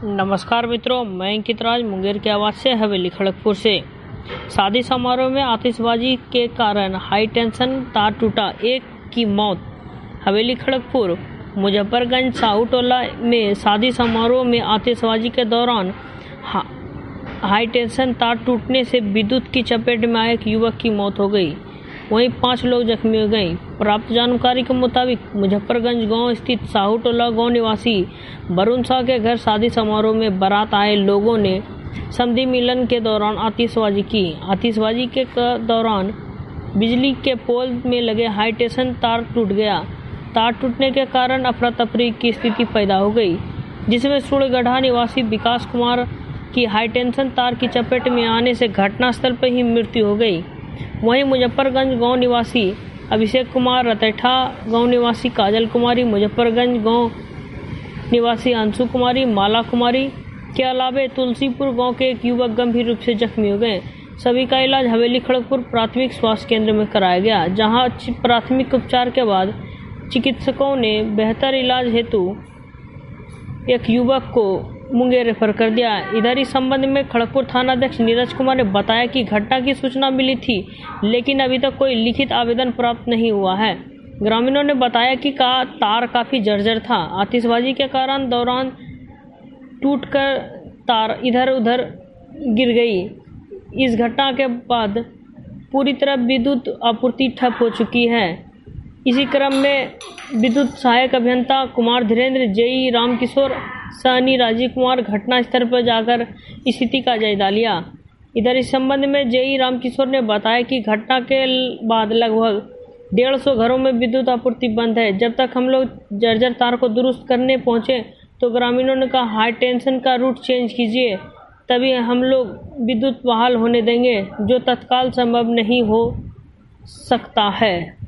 नमस्कार मित्रों, मैं अंकित राज मुंगेर के आवाज से हवेली खड़गपुर से। शादी समारोह में आतिशबाजी के कारण हाई टेंशन तार टूटा, एक की मौत। हवेली खड़गपुर मुजफ्फरगंज साहू टोला में शादी समारोह में आतिशबाजी के दौरान हाई टेंशन तार टूटने से विद्युत की चपेट में आए एक युवक की मौत हो गई, वहीं 5 लोग जख्मी हो गए। प्राप्त जानकारी के मुताबिक मुजफ्फरगंज गांव स्थित साहू टोला गांव निवासी वरुण शाह के घर शादी समारोह में बारात आए लोगों ने समधी मिलन के दौरान आतिशबाजी की। आतिशबाजी के दौरान बिजली के पोल में लगे हाई टेंशन तार टूट गया। तार टूटने के कारण अफरा तफरी की स्थिति पैदा हो गई, जिसमें सुड़गढ़ा निवासी विकास कुमार की हाई टेंशन तार की चपेट में आने से घटनास्थल पर ही मृत्यु हो गई। वहीं मुजफ्फरगंज गांव निवासी अभिषेक कुमार, रतैठा गांव निवासी काजल कुमारी, मुजफ्फरगंज गांव निवासी अंशु कुमारी, माला कुमारी के अलावे तुलसीपुर गांव के एक युवक गंभीर रूप से जख्मी हो गए। सभी का इलाज हवेली खड़गपुर प्राथमिक स्वास्थ्य केंद्र में कराया गया, जहां प्राथमिक उपचार के बाद चिकित्सकों ने बेहतर इलाज हेतु एक युवक को मुंगेर रेफर कर दिया। इधर इस संबंध में खड़गपुर थानाध्यक्ष नीरज कुमार ने बताया कि घटना की सूचना मिली थी, लेकिन अभी तक कोई लिखित आवेदन प्राप्त नहीं हुआ है। ग्रामीणों ने बताया कि तार काफी जर्जर था। आतिशबाजी के कारण दौरान टूटकर तार इधर उधर गिर गई। इस घटना के बाद पूरी तरह विद्युत आपूर्ति ठप हो चुकी है। इसी क्रम में विद्युत सहायक अभियंता कुमार धीरेन्द्र, जेई रामकिशोर सहनी, राजीव कुमार घटना स्थल पर जाकर स्थिति का जायजा लिया। इधर इस संबंध में जेई रामकिशोर ने बताया कि घटना के बाद लगभग 150 घरों में विद्युत आपूर्ति बंद है। जब तक हम लोग जर्जर तार को दुरुस्त करने पहुंचे तो ग्रामीणों ने कहा हाई टेंशन का रूट चेंज कीजिए, तभी हम लोग विद्युत बहाल होने देंगे, जो तत्काल संभव नहीं हो सकता है।